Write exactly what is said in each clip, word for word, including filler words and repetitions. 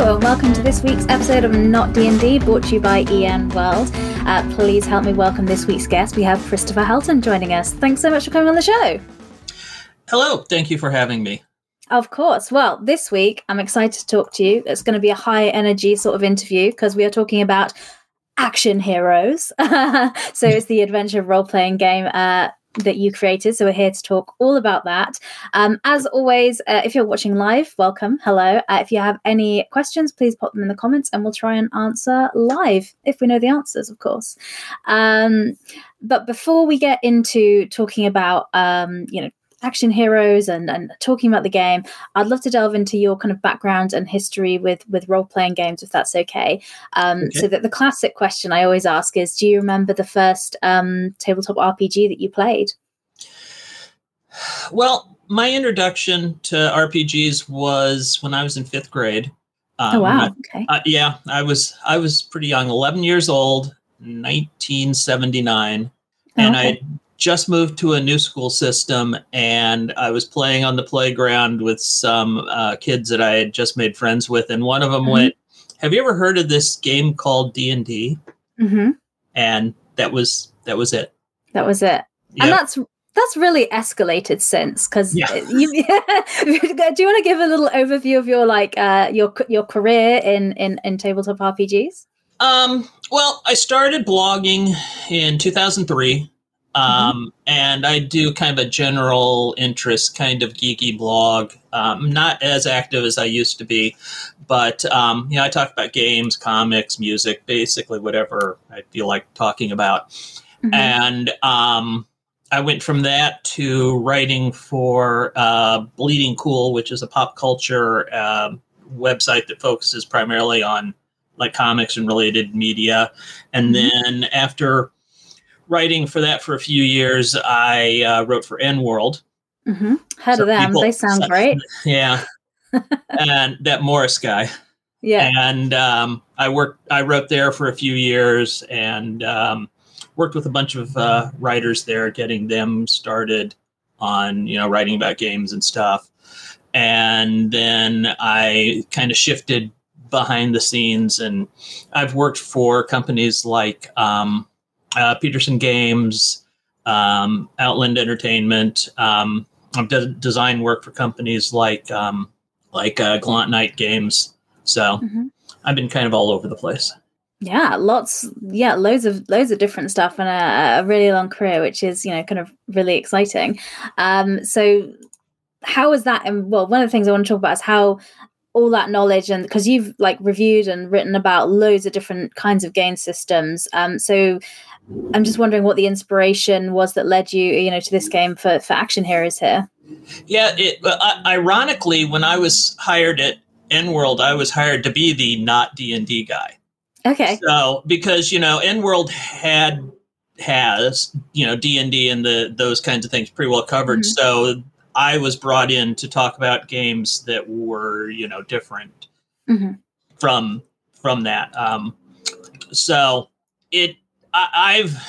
Hello and welcome to this week's episode of Not D and D, brought to you by E N World. Uh, please help me welcome this week's guest. We have Christopher Helton joining us. Thanks so much for coming on the show. Hello, thank you for having me. Of course. Well, this week I'm excited to talk to you. It's going to be a high energy sort of interview because we are talking about Action Heroes. So it's the adventure role-playing game uh, that you created. So we're here to talk all about that. Um, as always, uh, if you're watching live, welcome. Hello. Uh, if you have any questions, please pop them in the comments and we'll try and answer live if we know the answers, of course. Um, but before we get into talking about, um, you know, Action Heroes and, and talking about the game, I'd love to delve into your kind of background and history with, with role-playing games, if that's okay. Um, okay. So that the classic question I always ask is, do you remember the first um, tabletop R P G that you played? Well, my introduction to R P Gs was when I was in fifth grade. Um, oh, wow. I, okay. uh, yeah, I was I was pretty young, eleven years old, nineteen seventy-nine. Oh, and okay. I just moved to a new school system, and I was playing on the playground with some uh, kids that I had just made friends with, and one of them mm-hmm. went, "Have you ever heard of this game called D and D?" Mm-hmm. And that was that was it. That was it. Yep. And that's that's really escalated since, because yeah. you, do you want to give a little overview of your like uh, your your career in, in, in tabletop R P Gs? Um. Well, I started blogging in two thousand three. Um, mm-hmm. And I do kind of a general interest kind of geeky blog. Um, not as active as I used to be, but, um, you know, I talk about games, comics, music, basically whatever I feel like talking about. Mm-hmm. And, um, I went from that to writing for, uh, Bleeding Cool, which is a pop culture, uh, website that focuses primarily on like comics and related media. And mm-hmm. then after writing for that for a few years, I uh, wrote for N World. Mm-hmm. Heard so of them. People, they sound so, great. Yeah. And that Morris guy. Yeah. And um, I worked, I wrote there for a few years and um, worked with a bunch of uh, writers there, getting them started on, you know, writing about games and stuff. And then I kind of shifted behind the scenes, and I've worked for companies like um, Uh, Peterson Games, um, Outland Entertainment. Um, I've done design work for companies like um, like uh, Gallant Knight Games. So mm-hmm. I've been kind of all over the place. Yeah, lots. Yeah, loads of loads of different stuff and a, a really long career, which is, you know, kind of really exciting. Um, so how is that? And well, one of the things I want to talk about is how all that knowledge, and because you've like reviewed and written about loads of different kinds of game systems. Um, so I'm just wondering what the inspiration was that led you, you know, to this game for, for Action Heroes here. Yeah, it, uh, ironically, when I was hired at N World, I was hired to be the not D and D guy. Okay. So because, you know, N World had has, you know, D and D and the those kinds of things pretty well covered. Mm-hmm. So I was brought in to talk about games that were, you know, different mm-hmm. from from that. Um, so it. I, I've,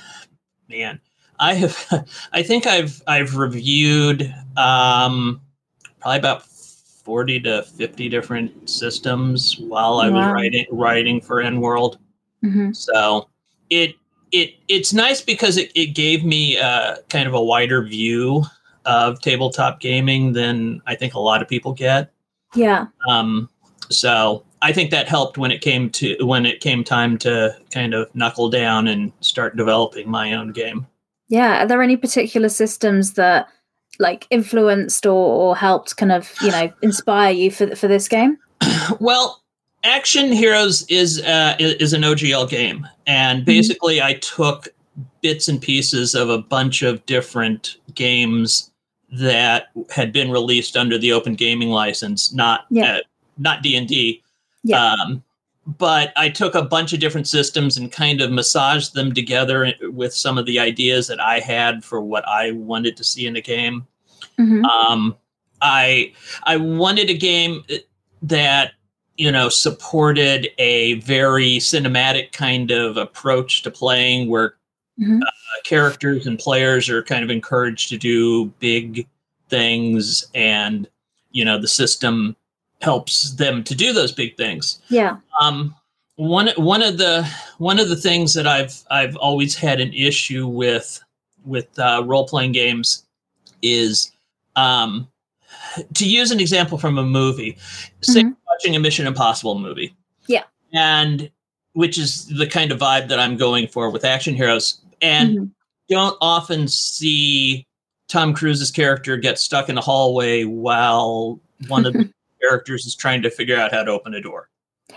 man, I have, I think I've, I've reviewed um, probably about forty to fifty different systems while I wow. was writing, writing for N World. Mm-hmm. So it, it, it's nice because it, it gave me uh, kind of a wider view of tabletop gaming than I think a lot of people get. Yeah. Um, so I think that helped when it came to when it came time to kind of knuckle down and start developing my own game. Yeah. Are there any particular systems that like influenced or, or helped kind of, you know, inspire you for for this game? Well, Action Heroes is uh, is an O G L game, and basically mm-hmm. I took bits and pieces of a bunch of different games that had been released under the Open Gaming License, not yeah. uh, not D and D. Yeah. Um, but I took a bunch of different systems and kind of massaged them together with some of the ideas that I had for what I wanted to see in a game. Mm-hmm. Um, I I wanted a game that, you know, supported a very cinematic kind of approach to playing where mm-hmm. uh, characters and players are kind of encouraged to do big things, and, you know, the system helps them to do those big things. Yeah. Um, one one of the one of the things that I've I've always had an issue with with uh, role playing games is, um, to use an example from a movie. Say Mm-hmm. you're watching a Mission Impossible movie. Yeah. And which is the kind of vibe that I'm going for with action heroes. And Mm-hmm. you don't often see Tom Cruise's character get stuck in a hallway while one of the characters is trying to figure out how to open a door.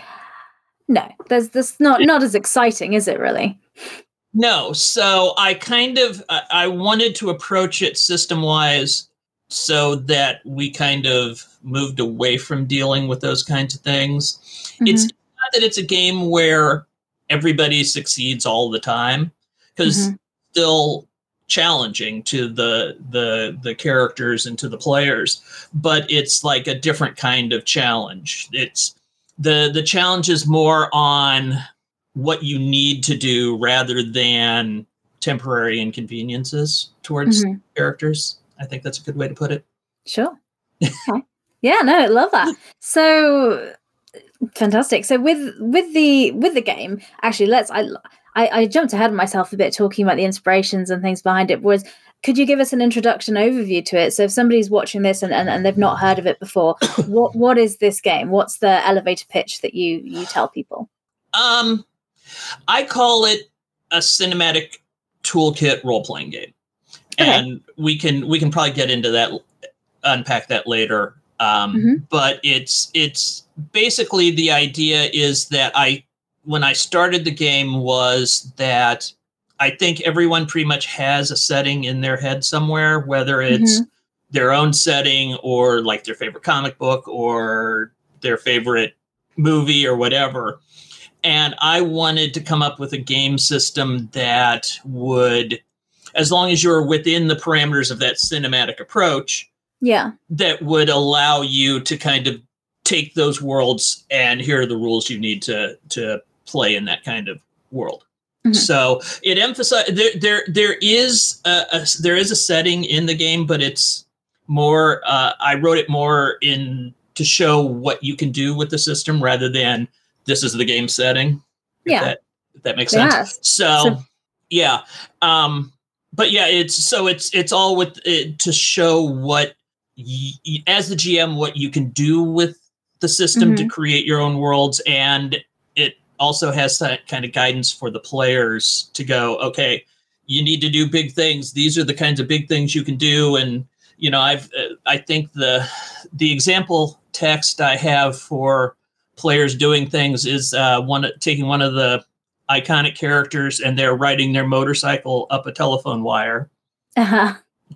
No, there's this not not as exciting, is it really? No. So I kind of I, I wanted to approach it system wise so that we kind of moved away from dealing with those kinds of things. Mm-hmm. It's not that it's a game where everybody succeeds all the time, because mm-hmm. it's still challenging to the the the characters and to the players, but it's like a different kind of challenge. It's the the challenge is more on what you need to do rather than temporary inconveniences towards mm-hmm. characters. I think that's a good way to put it. Sure. Okay. Yeah, no, I love that. So fantastic. So with with the with the game, actually, let's I, I I jumped ahead of myself a bit talking about the inspirations and things behind it. Was could you give us an introduction overview to it? So if somebody's watching this and, and, and they've not heard of it before, what what is this game? What's the elevator pitch that you you tell people? Um, I call it a cinematic toolkit role playing game. Okay. And we can we can probably get into that, unpack that later. Um, mm-hmm. But it's it's basically the idea is that I when I started the game was that I think everyone pretty much has a setting in their head somewhere, whether it's mm-hmm. their own setting or like their favorite comic book or their favorite movie or whatever. And I wanted to come up with a game system that would, as long as you're within the parameters of that cinematic approach, yeah, that would allow you to kind of take those worlds and here are the rules you need to to play in that kind of world. Mm-hmm. So it emphasizes there there there is a, a there is a setting in the game, but it's more. Uh, I wrote it more in to show what you can do with the system rather than this is the game setting. If yeah, that, if that makes sense. Yes. So, so yeah. Um, But yeah, it's so it's it's all with it to show what, y- as the G M, what you can do with the system mm-hmm. to create your own worlds, and it also has that kind of guidance for the players to go, okay, you need to do big things. These are the kinds of big things you can do, and you know, I've uh, I think the the example text I have for players doing things is uh, one taking one of the iconic characters and they're riding their motorcycle up a telephone wire uh-huh.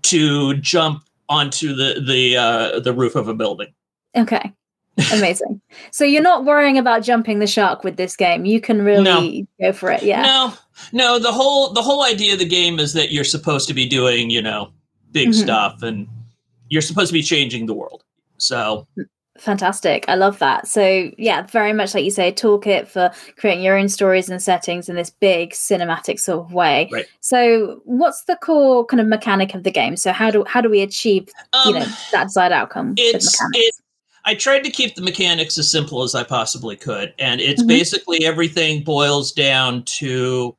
to jump onto the the uh, the roof of a building. Okay, amazing. So you're not worrying about jumping the shark with this game. You can really no. go for it. Yeah. No, no. The whole the whole idea of the game is that you're supposed to be doing, you know, big mm-hmm. stuff, and you're supposed to be changing the world. So. Fantastic. I love that. So yeah, very much like you say, a toolkit for creating your own stories and settings in this big cinematic sort of way. Right. So what's the core kind of mechanic of the game? So how do how do we achieve um, you know that desired outcome it's, with mechanics? It, I tried to keep the mechanics as simple as I possibly could. And it's mm-hmm. basically everything boils down to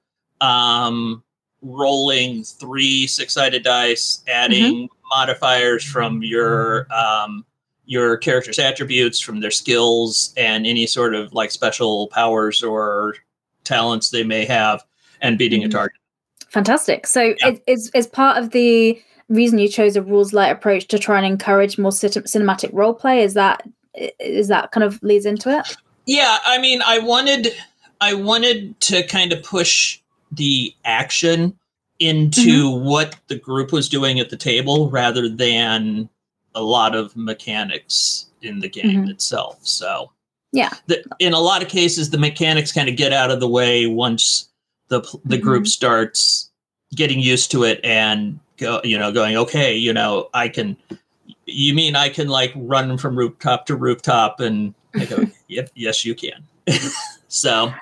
um, rolling three six-sided dice, adding mm-hmm. modifiers from your um, your character's attributes, from their skills and any sort of like special powers or talents they may have, and beating mm-hmm. a target. Fantastic. So yeah. it, is, is part of the reason you chose a rules light approach to try and encourage more cin- cinematic role play? Is that, is that kind of leads into it? Yeah. I mean, I wanted, I wanted to kind of push the action into mm-hmm. what the group was doing at the table rather than a lot of mechanics in the game mm-hmm. itself. So yeah, the, in a lot of cases, the mechanics kind of get out of the way once the the mm-hmm. group starts getting used to it and go, you know, going, okay, you know, I can, you mean I can like run from rooftop to rooftop? And I go, yep, yes, you can. So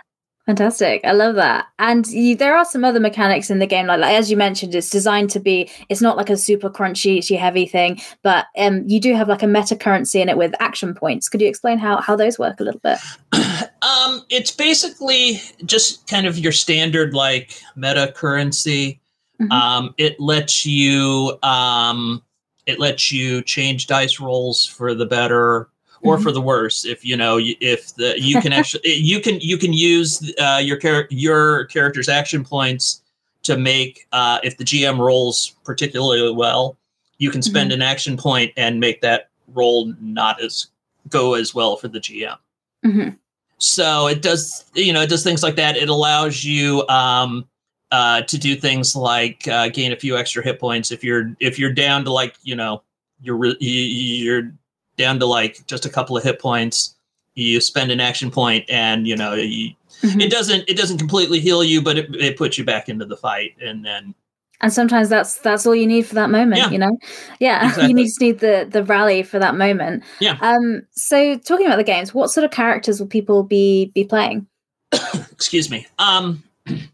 Fantastic. I love that. And you, there are some other mechanics in the game, like, like as you mentioned, it's designed to be, it's not like a super crunchy, heavy thing, but um, you do have like a meta currency in it with action points. Could you explain how, how those work a little bit? um, it's basically just kind of your standard like meta currency. Mm-hmm. Um, it lets you um, it lets you change dice rolls for the better or mm-hmm. for the worse. If you know, if the you can actually you can you can use uh, your char- your character's action points to make uh, if the G M rolls particularly well, you can spend mm-hmm. an action point and make that roll not as go as well for the G M. Mm-hmm. So it does, you know, it does things like that. It allows you um, uh, to do things like uh, gain a few extra hit points if you're if you're down to like, you know, you're re- you're down to like just a couple of hit points. You spend an action point, and you know, you, mm-hmm. it doesn't it doesn't completely heal you, but it, it puts you back into the fight, and then. And sometimes that's that's all you need for that moment, yeah. you know? Yeah, exactly. You just need the the rally for that moment. Yeah. Um. So talking about the games, what sort of characters will people be be playing? Excuse me. Um.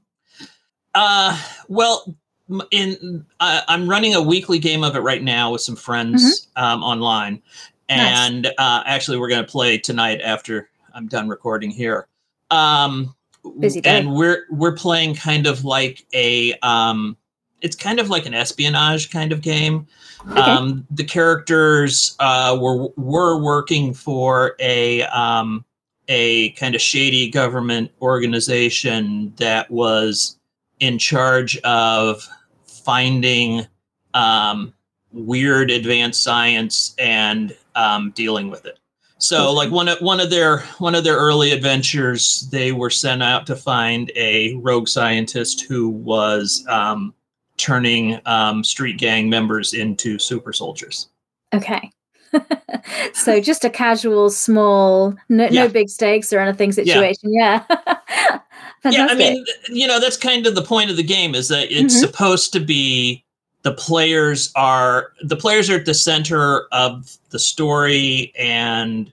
Uh. Well, in uh, I'm running a weekly game of it right now with some friends mm-hmm. um, online, and nice. uh, actually we're going to play tonight after I'm done recording here. Um. Busy day. And we're we're playing kind of like a um. It's kind of like an espionage kind of game. Okay. Um, the characters uh, were were working for a um, a kind of shady government organization that was in charge of finding um, weird advanced science and um, dealing with it. So, like one of one of their one of their early adventures, they were sent out to find a rogue scientist who was um, turning um, street gang members into super soldiers. Okay. So just a casual, small, no, yeah. no big stakes or anything situation. Yeah. Yeah. Yeah, I mean, you know, that's kind of the point of the game, is that it's mm-hmm. supposed to be the players are the players are at the center of the story, and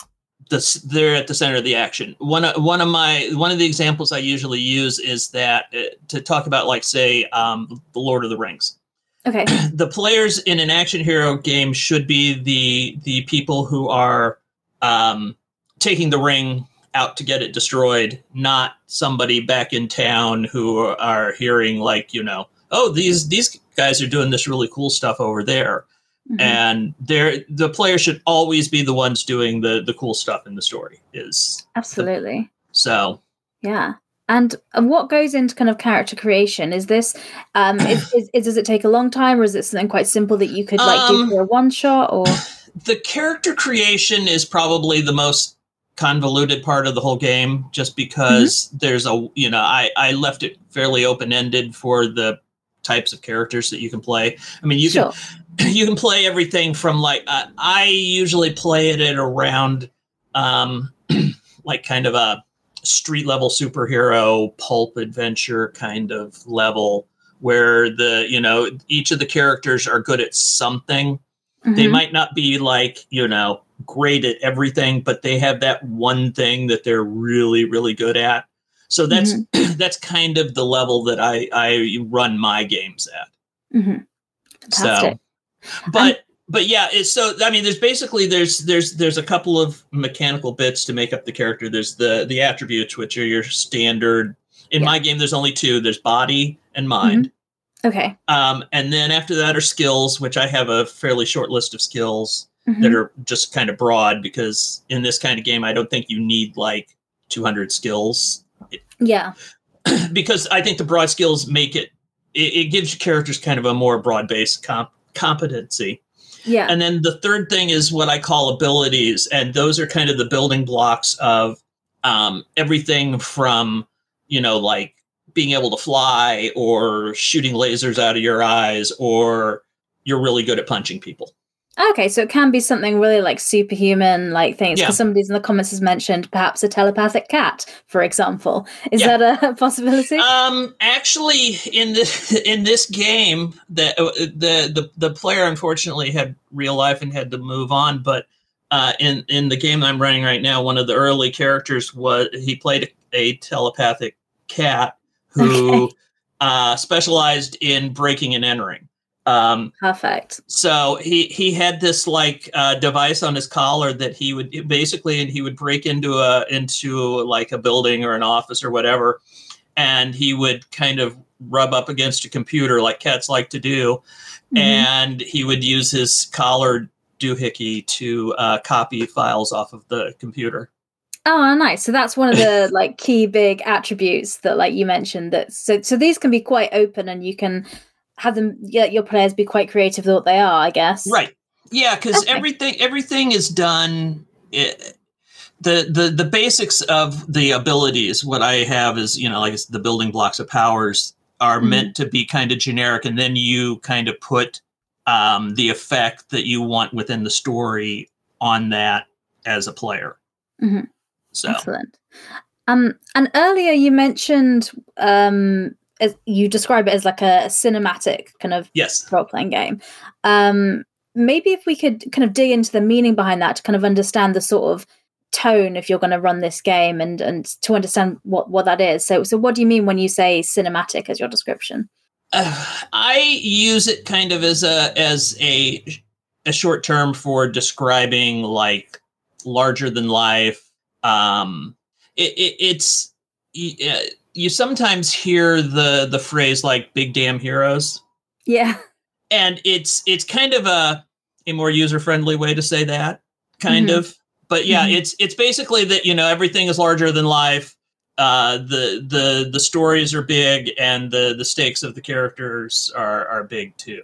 the, they're at the center of the action. One of one of my one of the examples I usually use is that uh, to talk about, like, say, um, the Lord of the Rings. Okay. The players in an action hero game should be the the people who are um, taking the ring out to get it destroyed, not somebody back in town who are hearing, like, you know, oh, these these guys are doing this really cool stuff over there. Mm-hmm. And they're, the player should always be the ones doing the, the cool stuff in the story. Is absolutely. The, so. Yeah. And, and what goes into kind of character creation? Is this, um, is, is, is, does it take a long time, or is it something quite simple that you could like um, do for a one shot? Or the character creation is probably the most convoluted part of the whole game, just because mm-hmm. there's a, you know, I, I left it fairly open-ended for the types of characters that you can play. I mean, you sure. can, you can play everything from like, uh, I usually play it at around, um, like kind of a street level superhero pulp adventure kind of level, where the, you know, each of the characters are good at something. Mm-hmm. They might not be like, you know, great at everything, but they have that one thing that they're really, really good at. So that's mm-hmm. that's kind of the level that I, I run my games at. Mm-hmm. Fantastic. So, but um, but yeah, it's, so I mean, there's basically there's there's there's a couple of mechanical bits to make up the character. There's the the attributes, which are your standard. In yeah. my game, there's only two. There's body and mind. Mm-hmm. Okay. Um, and then after that are skills, which I have a fairly short list of skills mm-hmm. that are just kind of broad, because in this kind of game, I don't think you need like two hundred skills. Yeah. Because I think the broad skills make it, it, it gives your characters kind of a more broad-based comp- competency. Yeah. And then the third thing is what I call abilities. And those are kind of the building blocks of um, everything from, you know, like being able to fly, or shooting lasers out of your eyes, or you're really good at punching people. Okay, so it can be something really like superhuman like things. Because yeah. somebody in the comments has mentioned perhaps a telepathic cat, for example. Is yeah. that a possibility? Um, actually, in this in this game, the the the the player unfortunately had real life and had to move on. But uh, in in the game I'm running right now, one of the early characters was he played a telepathic cat who Okay. uh, specialized in breaking and entering. Um, Perfect. So he he had this like uh, device on his collar that he would basically, and he would break into a into like a building or an office or whatever, and he would kind of rub up against a computer like cats like to do, Mm-hmm. and he would use his collar doohickey to uh, copy files off of the computer. Oh, nice. So that's one of the like key big attributes that like you mentioned that so so these can be quite open and you can have them yeah, your players be quite creative with what they are, I guess. Right. Yeah, because Okay. everything everything is done. It, the the the basics of the abilities. What I have is, you know, like it's the building blocks of powers are Mhm. meant to be kind of generic, and then you kind of put um, the effect that you want within the story on that as a player. Mhm. So Excellent. Um, and earlier you mentioned um, as you describe it as like a cinematic kind of yes. role playing game. Um, maybe if we could kind of dig into the meaning behind that to kind of understand the sort of tone if you're going to run this game and and to understand what what that is. So so what do you mean when you say cinematic as your description? Uh, I use it kind of as a as a a short term for describing like larger than life. Um, it, it, it's you, you sometimes hear the the phrase like "big damn heroes," Yeah. and it's it's kind of a a more user friendly way to say that, kind Mhm. of. But yeah, Mhm. it's it's basically that, you know, everything is larger than life. Uh, the the the stories are big, and the the stakes of the characters are are big too.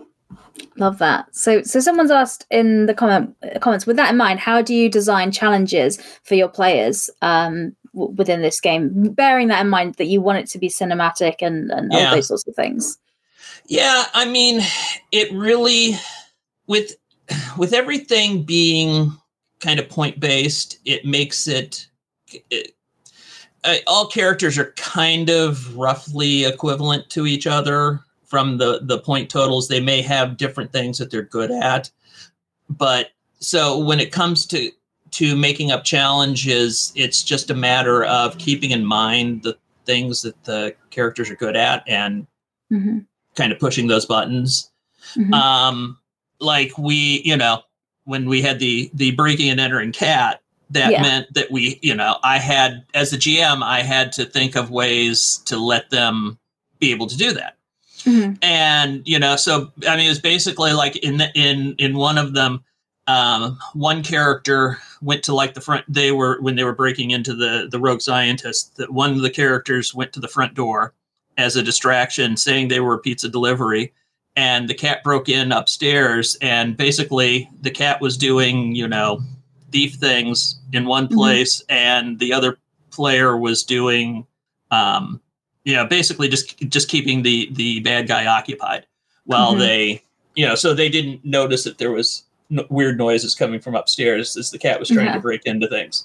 Love that. So, so someone's asked in the comment comments. With that in mind, how do you design challenges for your players um, w- within this game? Bearing that in mind, that you want it to be cinematic and and all Yeah, those sorts of things. yeah. I mean, it really with with everything being kind of point based, it makes it. it uh, all characters are kind of roughly equivalent to each other from the the point totals. They may have different things that they're good at, but so when it comes to to making up challenges, it's just a matter of keeping in mind the things that the characters are good at and Mm-hmm. kind of pushing those buttons. Mm-hmm. Um, like we, you know, when we had the the breaking and entering cat, that Yeah. meant that we, you know, I had, as a G M, I had to think of ways to let them be able to do that. Mm-hmm. And, you know, so, I mean, it was basically like in the, in, in one of them, um, one character went to like the front, they were, when they were breaking into the, the rogue scientist, that one of the characters went to the front door as a distraction, saying they were a pizza delivery. And the cat broke in upstairs, and basically the cat was doing, you know, thief things in one place, mm-hmm. and the other player was doing, um, you know, basically just just keeping the the bad guy occupied while mm-hmm. they, you know, so they didn't notice that there was no, weird noises coming from upstairs as the cat was trying yeah. to break into things.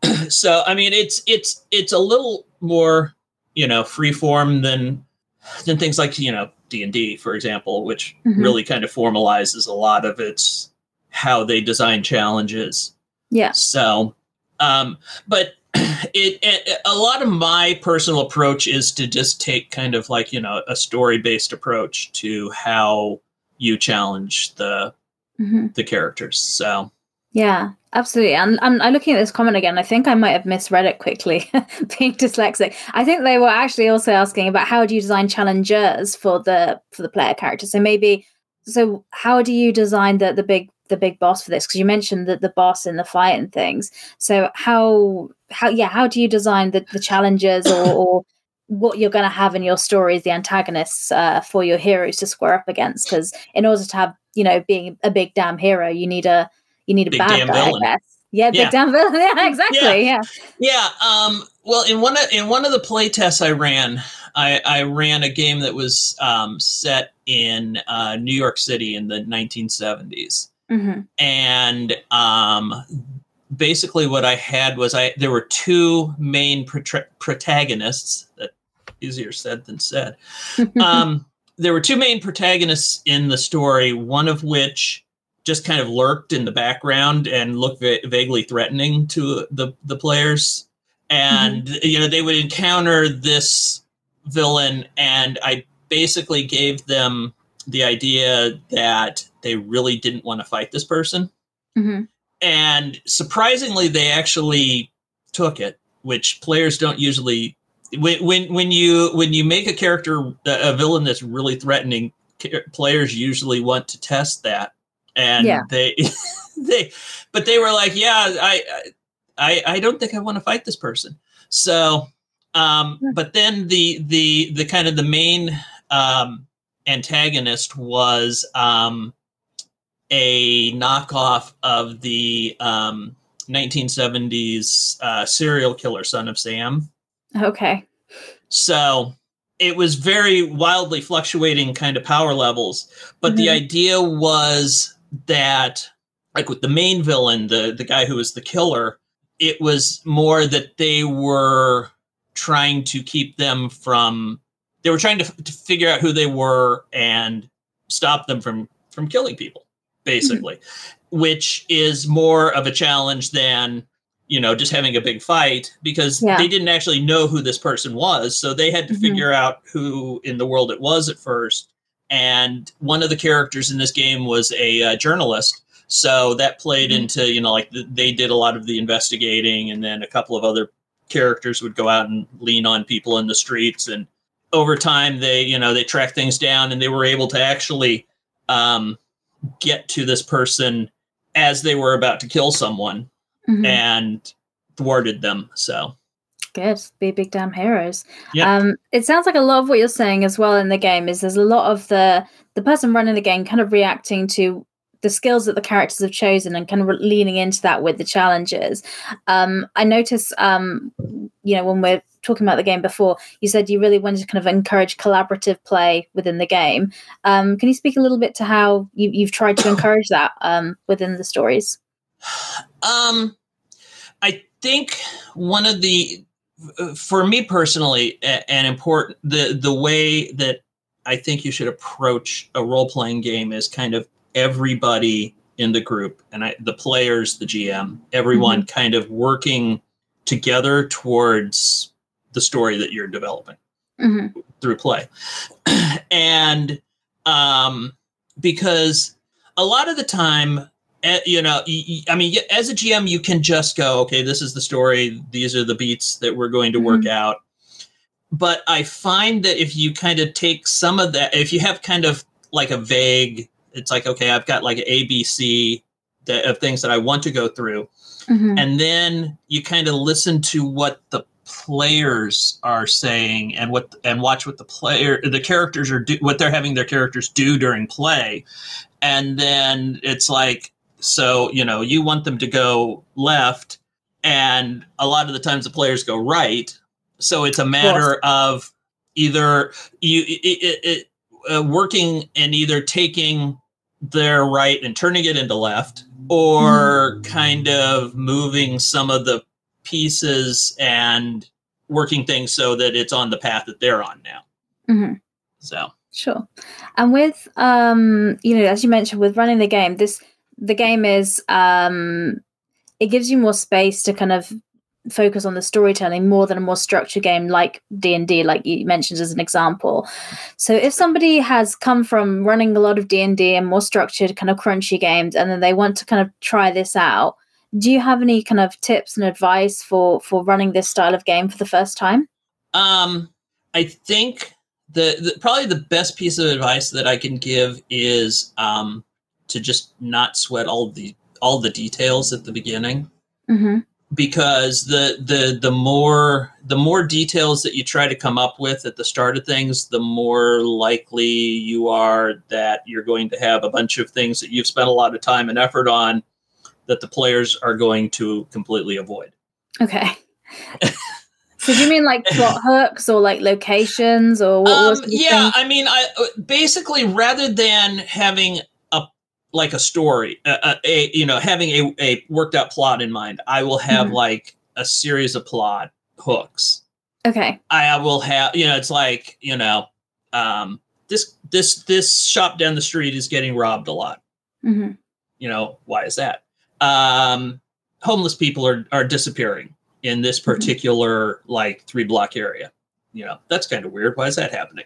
So, I mean, it's it's it's a little more, you know, freeform than than things like, you know, D and D, for example, which mm-hmm. really kind of formalizes a lot of its how they design challenges. Yeah. So, um, but it, it a lot of my personal approach is to just take kind of like, you know, a story-based approach to how you challenge the mm-hmm. the characters. So. Yeah, absolutely. And I'm, I'm looking at this comment again. I think I might have misread it quickly, being dyslexic. I think they were actually also asking about how do you design challengers for the for the player character. So maybe, so how do you design the the big the big boss for this? Because you mentioned that the boss in the fight and things. So how how yeah how do you design the the challengers or, or what you're going to have in your stories, the antagonists uh, for your heroes to square up against? Because in order to have, you know, being a big damn hero, you need a You need a big bad guy, villain. I guess. Yeah, big yeah. damn villain. Yeah, exactly. Yeah. Yeah. Yeah. Um, well, in one of in one of the play tests I ran, I, I ran a game that was um, set in uh, New York City in the nineteen seventies, mm-hmm. and um, basically what I had was I there were two main pro- protagonists. That easier said than said. um, there were two main protagonists in the story. One of which just kind of lurked in the background and looked va- vaguely threatening to the, the players. and mm-hmm. you know, they would encounter this villain, and I basically gave them the idea that they really didn't want to fight this person. Mm-hmm. And surprisingly, they actually took it, which players don't usually. When when when you when you make a character a villain that's really threatening, players usually want to test that, and yeah. they they, but they were like, yeah, I I I don't think I want to fight this person. So, um, yeah. but then the the the kind of the main um, antagonist was um, a knockoff of the um, nineteen seventies uh, serial killer Son of Sam. Okay. So it was very wildly fluctuating kind of power levels. But mm-hmm. the idea was that, like with the main villain, the, the guy who was the killer, it was more that they were trying to keep them from, they were trying to, to figure out who they were and stop them from, from killing people, basically, mm-hmm. which is more of a challenge than, you know, just having a big fight, because yeah. they didn't actually know who this person was. So they had to mm-hmm. figure out who in the world it was at first. And one of the characters in this game was a uh, journalist. So that played mm-hmm. into, you know, like the, they did a lot of the investigating, and then a couple of other characters would go out and lean on people in the streets. And over time, they, you know, they tracked things down, and they were able to actually um, get to this person as they were about to kill someone. Mm-hmm. And thwarted them. So good. Be big damn heroes. Yep. Um, it sounds like a lot of what you're saying as well in the game is there's a lot of the the person running the game kind of reacting to the skills that the characters have chosen and kind of leaning into that with the challenges. Um, I notice, um, you know, when we're talking about the game before, you said you really wanted to kind of encourage collaborative play within the game. Um, can you speak a little bit to how you, you've tried to encourage that um, within the stories? Um, I think one of the, for me personally, an important, the, the way that I think you should approach a role-playing game is kind of everybody in the group, and I, the players, the G M, everyone mm-hmm. kind of working together towards the story that you're developing mm-hmm. through play. And um, because a lot of the time, you know, I mean, as a G M, you can just go, okay, this is the story. These are the beats that we're going to work mm-hmm. out. But I find that if you kind of take some of that, if you have kind of like a vague, it's like, okay, I've got like an A B C that, of things that I want to go through. Mm-hmm. And then you kind of listen to what the players are saying and what, and watch what the player, the characters are do, what they're having their characters do during play. And then it's like, so, you know, you want them to go left, and a lot of the times the players go right. So it's a matter of either you it, it, uh, working and either taking their right and turning it into left, or mm-hmm. kind of moving some of the pieces and working things so that it's on the path that they're on now. Mm-hmm. So. Sure. And with, um, you know, as you mentioned, with running the game, this the game is, um, it gives you more space to kind of focus on the storytelling more than a more structured game like D and D, like you mentioned as an example. So if somebody has come from running a lot of D and D and more structured kind of crunchy games, and then they want to kind of try this out, do you have any kind of tips and advice for, for running this style of game for the first time? Um, I think... The, the probably the best piece of advice that I can give is um, to just not sweat all the all the details at the beginning, mm-hmm. because the the the more the more details that you try to come up with at the start of things, the more likely you are that you're going to have a bunch of things that you've spent a lot of time and effort on that the players are going to completely avoid. Okay. So do you mean like plot hooks or like locations or what? Um, yeah, I mean, I basically rather than having a like a story, a, a you know, having a, a worked out plot in mind, I will have mm-hmm. like a series of plot hooks. Okay. I will have, you know, it's like, you know, um, this this this shop down the street is getting robbed a lot. Mm-hmm. You know, why is that? Um, homeless people are are disappearing. in this particular mm-hmm. like three block area. You know, that's kind of weird. Why is that happening?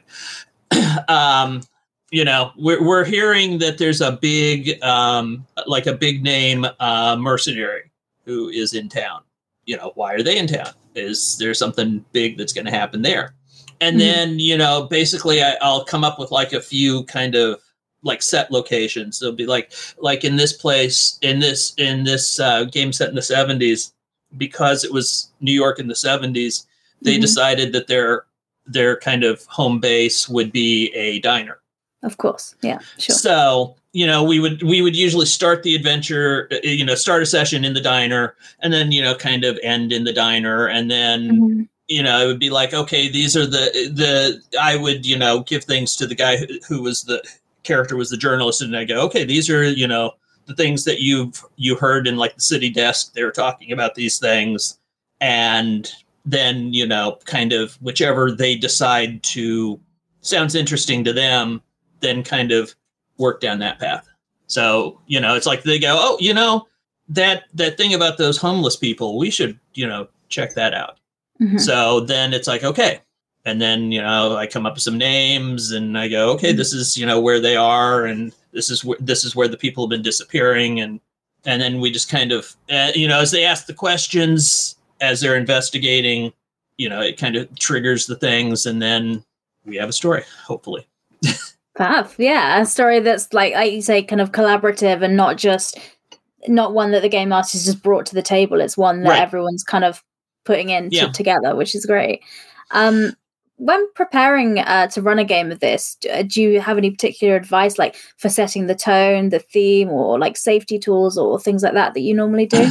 um, you know, we're, we're hearing that there's a big, um, like a big name uh, mercenary who is in town. You know, why are they in town? Is there something big that's going to happen there? And mm-hmm. then, you know, basically I, I'll come up with like a few kind of like set locations. They'll be like, like in this place, in this, in this uh, game set in the seventies, because it was New York in the seventies, they mm-hmm. decided that their their kind of home base would be a diner. Of course, yeah, sure. So you know, we would we would usually start the adventure, you know, start a session in the diner, and then you know, kind of end in the diner, and then mm-hmm. you know, it would be like, okay, these are the the I would you know give things to the guy who, who was the character was the journalist, and I go, okay, these are you know the things that you've you heard in like the city desk. They were talking about these things, and then, you know, kind of whichever they decide to sounds interesting to them, then kind of work down that path. So, you know, it's like they go, oh, you know, that that thing about those homeless people, we should, you know, check that out. Mm-hmm. So then it's like, okay. And then, you know, I come up with some names and I go, okay, mm-hmm. this is, you know, where they are. And this is where this is where the people have been disappearing. And and then we just kind of, uh, you know, as they ask the questions, as they're investigating, you know, it kind of triggers the things, and then we have a story, hopefully. Fab, yeah, a story that's like, like you say, kind of collaborative and not just, not one that the game master's just brought to the table. It's one that right. everyone's kind of putting in yeah. to, together, which is great. Um, when preparing uh, to run a game of this, do you have any particular advice, like for setting the tone, the theme, or like safety tools or things like that that you normally do?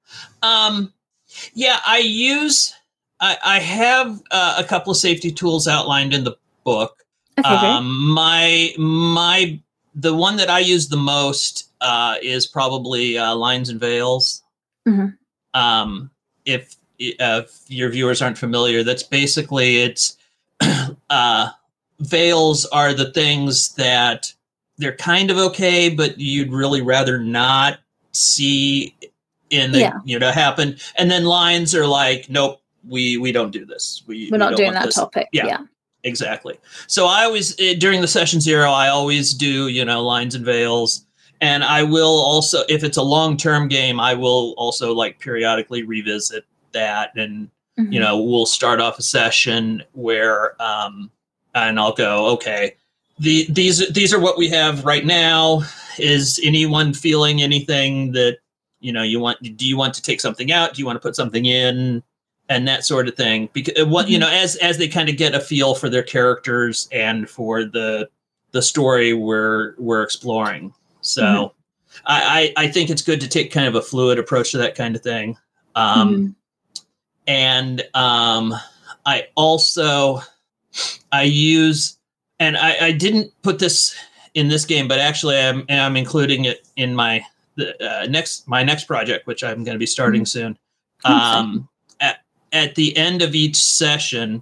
um. Yeah, I use, I, I have uh, a couple of safety tools outlined in the book. Okay, um, my, my, the one that I use the most uh, is probably uh, Lines and Veils. Mm-hmm. Um, if, uh, if your viewers aren't familiar, that's basically, it's, uh, veils are the things that they're kind of okay, but you'd really rather not see in the, yeah. you know, happen. And then lines are like, nope, we, we don't do this. We, We're not we doing that this. topic. Yeah, yeah, exactly. So I always, during the session zero, I always do, you know, lines and veils. And I will also, if it's a long-term game, I will also like periodically revisit that. And, mm-hmm. you know, we'll start off a session where, um, and I'll go, okay, the, these, these are what we have right now. Is anyone feeling anything that, you know, you want, do you want to take something out? Do you want to put something in? And that sort of thing. Because what, mm-hmm. you know, as, as they kind of get a feel for their characters and for the, the story we're, we're exploring. So mm-hmm. I, I, I think it's good to take kind of a fluid approach to that kind of thing. Um, mm-hmm. and, um, I also, I use, and I, I didn't put this in this game, but actually I'm, I'm including it in my, the uh, next my next project, which I'm going to be starting mm-hmm. soon. Um, at at the end of each session,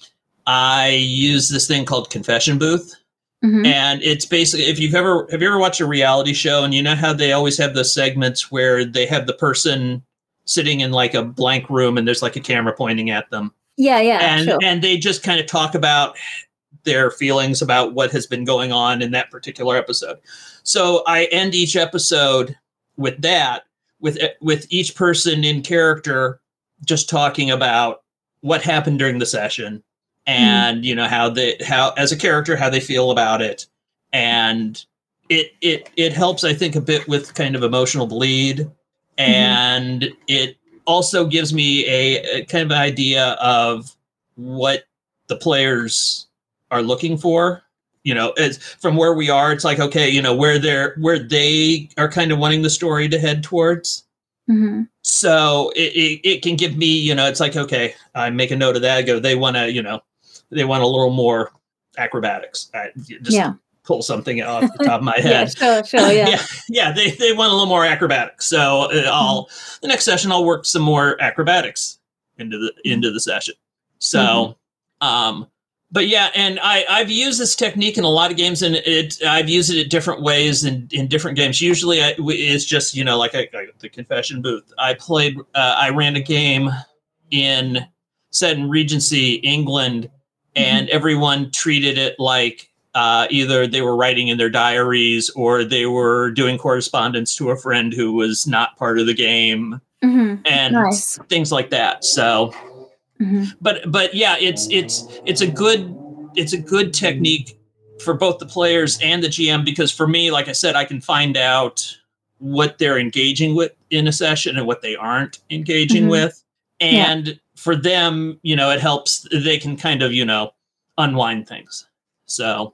I use this thing called Confession Booth, mm-hmm. and it's basically, if you've ever have you ever watched a reality show, and you know how they always have those segments where they have the person sitting in like a blank room and there's like a camera pointing at them. Yeah, yeah, and sure. and they just kind of talk about their feelings about what has been going on in that particular episode. So I end each episode with that, with with each person in character just talking about what happened during the session, and mm. you know how they how as a character how they feel about it, and it it it helps, I think, a bit with kind of emotional bleed, and mm. it also gives me a, a kind of an idea of what the players are looking for. You know, as from where we are, it's like, okay, you know, where they're, where they are kind of wanting the story to head towards. Mm-hmm. So it, it, it can give me, you know, it's like, okay, I make a note of that. I go, they want to, you know, they want a little more acrobatics. I just yeah. pull something off the top of my head. yeah, sure, sure, yeah. yeah, yeah, they, they want a little more acrobatics. So I'll, mm-hmm. the next session, I'll work some more acrobatics into the, into the session. So, mm-hmm. um, But yeah, and I, I've used this technique in a lot of games, and it I've used it in different ways in, in different games. Usually, I, it's just, you know, like I, I, the Confession Booth. I played, uh, I ran a game in set in Regency, England, and mm-hmm. everyone treated it like uh, either they were writing in their diaries or they were doing correspondence to a friend who was not part of the game, mm-hmm. and nice. Things like that. So, mm-hmm. but but yeah, it's it's it's a good it's a good technique for both the players and the G M, because for me, like I said, I can find out what they're engaging with in a session and what they aren't engaging mm-hmm. with. And yeah. for them, you know, it helps. They can kind of, you know, unwind things. So.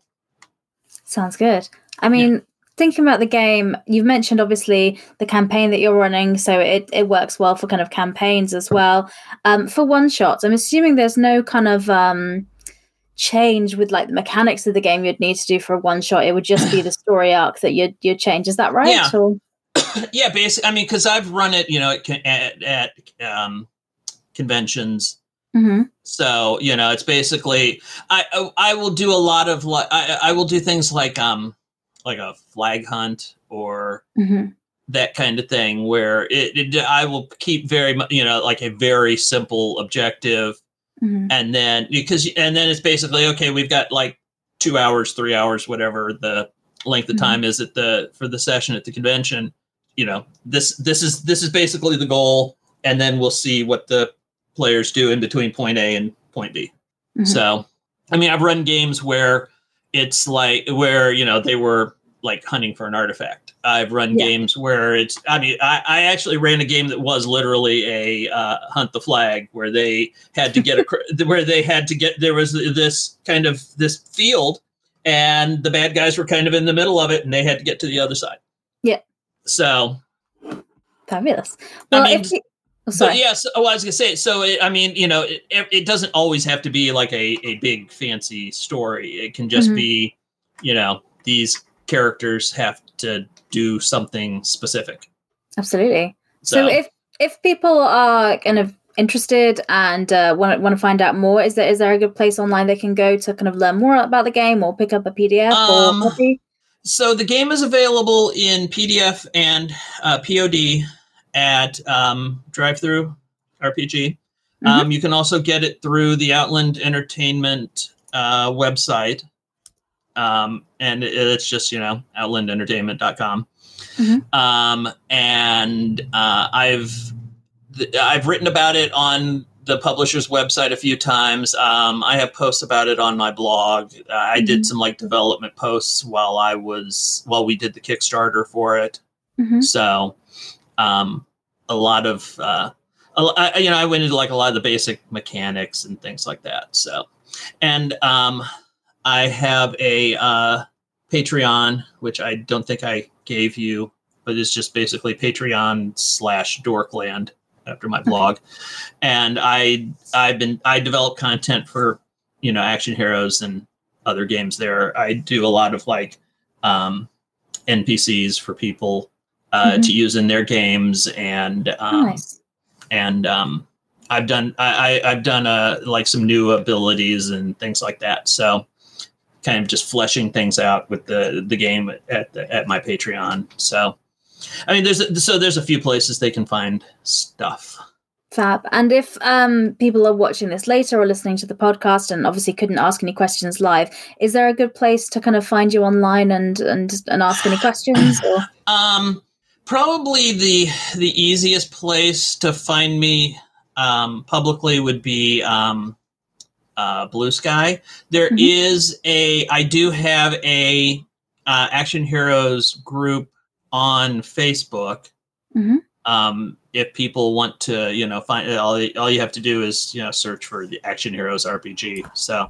Sounds good. I mean, yeah. thinking about the game, you've mentioned obviously the campaign that you're running, so it, it works well for kind of campaigns as well. Um, for one shots, I'm assuming there's no kind of um, change with like the mechanics of the game you'd need to do for a one shot. It would just be the story arc that you'd you'd change. Is that right? Yeah. Or? yeah, basically. I mean, because I've run it, you know, at at, at um, conventions. Mm-hmm. So, you know, it's basically, I, I will do a lot of, like, I, I will do things like, um, like a flag hunt or mm-hmm. that kind of thing where it, it, I will keep very much, you know, like a very simple objective. Mm-hmm. And then, because, and then it's basically, okay, we've got like two hours, three hours, whatever the length of time mm-hmm. is at the, for the session at the convention. You know, this, this is, this is basically the goal. And then we'll see what the players do in between point A and point B. Mm-hmm. So, I mean, I've run games where it's like, where, you know, they were like hunting for an artifact. I've run yeah. games where it's, I mean, I, I actually ran a game that was literally a uh, hunt the flag, where they had to get, a, where they had to get, there was this kind of, this field, and the bad guys were kind of in the middle of it, and they had to get to the other side. Yeah. So. Fabulous. Well, I mean, if you, Oh, sorry. But yes, oh, I was gonna say. So it, I mean, you know, it, it doesn't always have to be like a, a big fancy story. It can just mm-hmm. be, you know, these characters have to do something specific. Absolutely. So, so if if people are kind of interested and uh, want want to find out more, is there is there a good place online they can go to kind of learn more about the game or pick up a P D F um, or copy? So the game is available in P D F and uh, P O D. At um, Drive-Thru R P G. Mm-hmm. Um, you can also get it through the Outland Entertainment uh, website. Um, and it, it's just, you know, outland entertainment dot com. Mm-hmm. Um, and uh, I've th- I've written about it on the publisher's website a few times. Um, I have posts about it on my blog. Uh, I mm-hmm. did some like development posts while I was, while we did the Kickstarter for it. Mm-hmm. So Um, a lot of, uh, a, you know, I went into like a lot of the basic mechanics and things like that. So, and um, I have a uh, Patreon, which I don't think I gave you, but it's just basically Patreon slash Dorkland after my blog. And I, I've been, I develop content for, you know, Action Heroes and other games there. I do a lot of like um, N P Cs for people. Uh, mm-hmm. to use in their games, and um, nice. and um, I've done I, I, I've done uh, like some new abilities and things like that. So kind of just fleshing things out with the the game at the, at my Patreon. So I mean, there's a, so there's a few places they can find stuff. Fab. And if um, people are watching this later or listening to the podcast and obviously couldn't ask any questions live, is there a good place to kind of find you online and and, and ask any questions? Or? Um. Probably the the easiest place to find me um, publicly would be um, uh, Blue Sky. There mm-hmm. is a, I do have a uh, Action Heroes group on Facebook. Mm-hmm. Um, if people want to, you know, find all, all you have to do is, you know, search for the Action Heroes R P G. So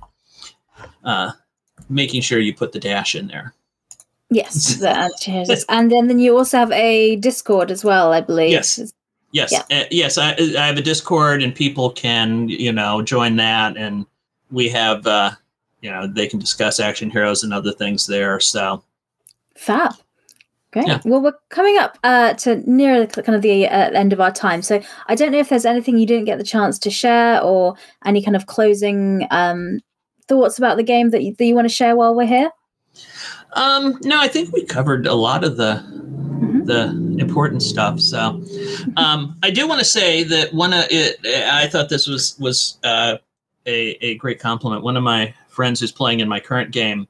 uh, making sure you put the dash in there. Yes, the and then, then you also have a Discord as well, I believe. Yes, yes, yeah. uh, yes. I, I have a Discord, and people can, you know, join that, and we have, uh, you know, they can discuss Action Heroes and other things there. So, fab, great. Yeah. Well, we're coming up uh, to near the, kind of the uh, end of our time, so I don't know if there's anything you didn't get the chance to share, or any kind of closing um, thoughts about the game that you, that you want to share while we're here. Um, no, I think we covered a lot of the mm-hmm. the important stuff. So um, I do want to say that one of it, I thought this was was uh, a a great compliment. One of my friends who's playing in my current game,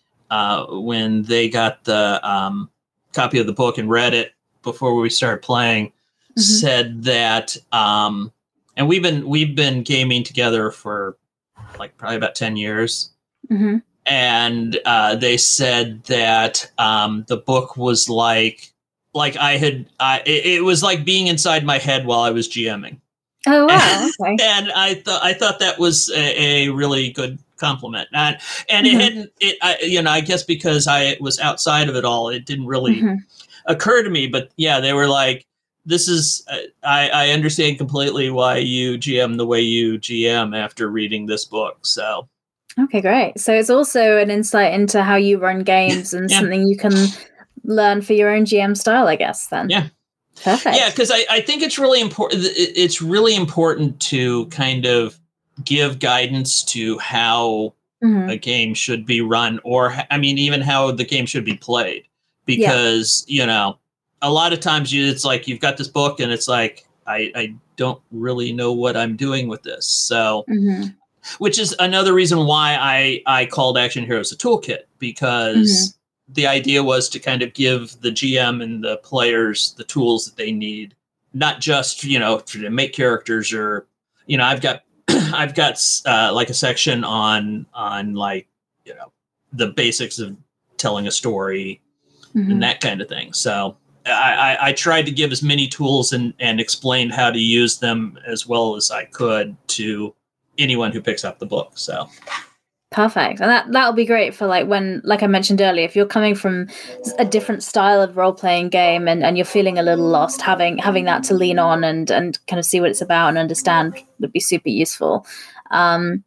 uh, when they got the um, copy of the book and read it before we started playing, mm-hmm. said that, um, and we've been we've been gaming together for like probably about ten years. Mm-hmm. And uh, they said that um, the book was like, like I had, I, it, it was like being inside my head while I was GMing. Oh wow! And, okay. and I thought I thought that was a, a really good compliment. And and Mm-hmm. it hadn't, it, I, you know, I guess because I was outside of it all, it didn't really mm-hmm. occur to me. But yeah, they were like, "This is, uh, I, I understand completely why you G M the way you G M after reading this book." So. Okay, great. So it's also an insight into how you run games and yeah. something you can learn for your own G M style, I guess, then. Yeah. Perfect. Yeah, because I, I think it's really important. It's really important to kind of give guidance to how mm-hmm. a game should be run, or, I mean, even how the game should be played. Because, yeah. you know, a lot of times you, it's like you've got this book and it's like, I, I don't really know what I'm doing with this. So... Mm-hmm. Which is another reason why I, I called Action Heroes a toolkit, because mm-hmm. the idea was to kind of give the G M and the players the tools that they need, not just, you know, to make characters or, you know, I've got I've got uh, like a section on on like, you know, the basics of telling a story mm-hmm. and that kind of thing. So I, I, I tried to give as many tools and, and explain how to use them as well as I could to anyone who picks up the book. So perfect. And that that'll be great for like when, like I mentioned earlier, if you're coming from a different style of role-playing game and, and you're feeling a little lost, having having that to lean on and and kind of see what it's about and understand would be super useful. Um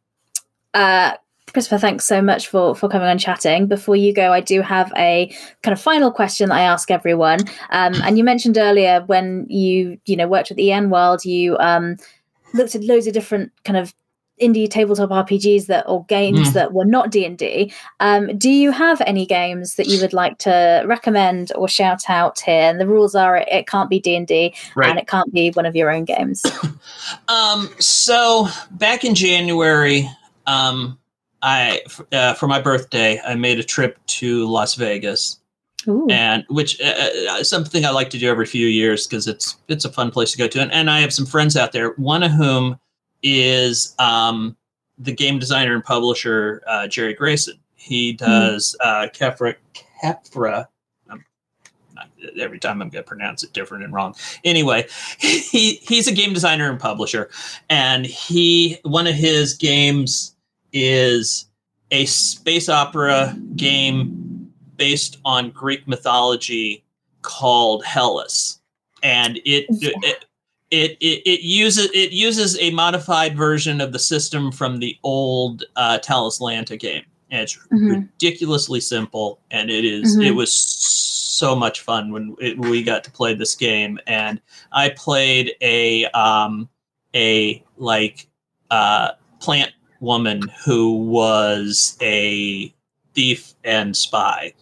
uh Christopher, thanks so much for for coming on chatting. Before you go, I do have a kind of final question that I ask everyone. Um and you mentioned earlier when you you know worked with E N World, you um looked at loads of different kind of indie tabletop R P Gs that or games mm. that were not D and D. Um, do you have any games that you would like to recommend or shout out here? And the rules are it, it can't be D and D right. and it can't be one of your own games. um, so back in January, um, I uh, for my birthday, I made a trip to Las Vegas. Ooh. And which uh, something I like to do every few years because it's it's a fun place to go to. And, and I have some friends out there, one of whom is um, the game designer and publisher, uh, Jerry Grayson. He does mm-hmm. uh, Kefra. Kefra. Um, every time I'm going to pronounce it different and wrong. Anyway, he he's a game designer and publisher. And he one of his games is a space opera game based on Greek mythology called Hellas. And it... Yeah. it It, it it uses it uses a modified version of the system from the old uh, Talislanta game. And it's mm-hmm. ridiculously simple, and it is mm-hmm. it was so much fun when it, we got to play this game. And I played a um a like uh, plant woman who was a thief and spy.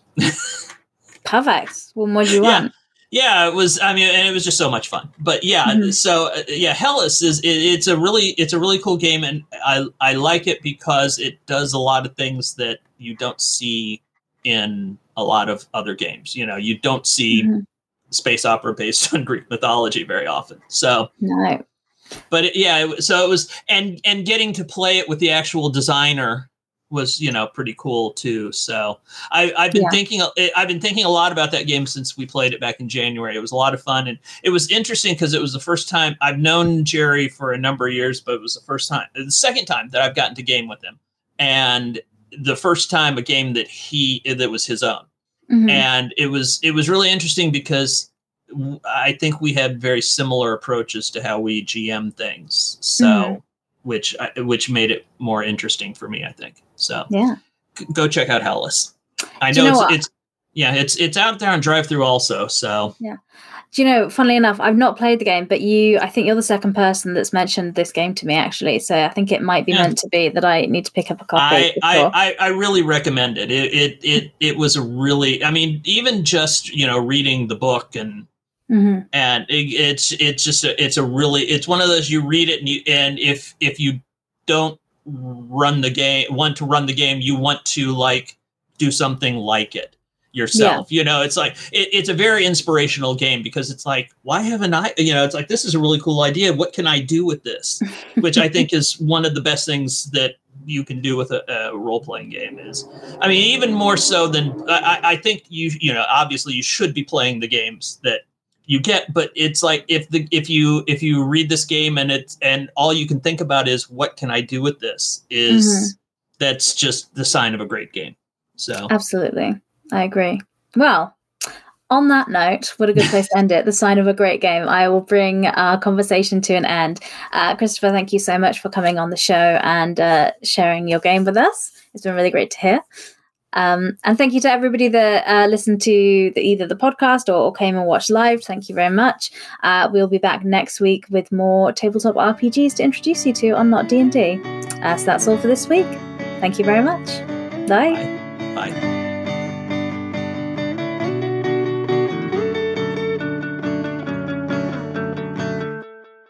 Perfect. Well, what do you yeah. want? Yeah, it was. I mean, and it was just so much fun. But yeah, mm-hmm. so uh, yeah, Hellas is it, it's a really it's a really cool game, and I I like it because it does a lot of things that you don't see in a lot of other games. You know, you don't see mm-hmm. space opera based on Greek mythology very often. So no, but it, yeah, so it was, and and getting to play it with the actual designer was, you know, pretty cool too. So I, I've been yeah. thinking, I've been thinking a lot about that game since we played it back in January. It was a lot of fun, and it was interesting because it was the first time I've known Jerry for a number of years, but it was the first time, the second time that I've gotten to game with him, and the first time a game that he that was his own, mm-hmm. and it was it was really interesting because I think we had very similar approaches to how we G M things. So. Mm-hmm. Which which made it more interesting for me, I think. So yeah, g- go check out Hellas. I know, know it's, it's yeah, it's it's out there on drive-thru also. So yeah. Do you know? Funnily enough, I've not played the game, but you, I think you're the second person that's mentioned this game to me, actually. So I think it might be yeah. meant to be that I need to pick up a copy. I I, I, I really recommend it. It it it it was a really, I mean, even just you know reading the book and Mm-hmm. And it, it's it's just a, it's a really it's one of those you read it and you and if if you don't run the game want to run the game you want to like do something like it yourself. Yeah. You know, it's like it, it's a very inspirational game because it's like, why haven't I? You know, it's like this is a really cool idea. What can I do with this? Which I think is one of the best things that you can do with a, a role-playing game is, I mean, even more so than I, I think you, you know, obviously you should be playing the games that you get, but it's like if the if you if you read this game and it's and all you can think about is what can I do with this is mm-hmm. that's just the sign of a great game. So absolutely, I agree. Well, on that note, what a good place to end it. The sign of a great game. I will bring our conversation to an end. Uh, Christopher, thank you so much for coming on the show and uh, sharing your game with us. It's been really great to hear. Um, and thank you to everybody that uh, listened to the, either the podcast or, or came and watched live. Thank you very much. Uh, we'll be back next week with more tabletop R P Gs to introduce you to on Not D and D. Uh, so that's all for this week. Thank you very much. Bye. Bye. Bye.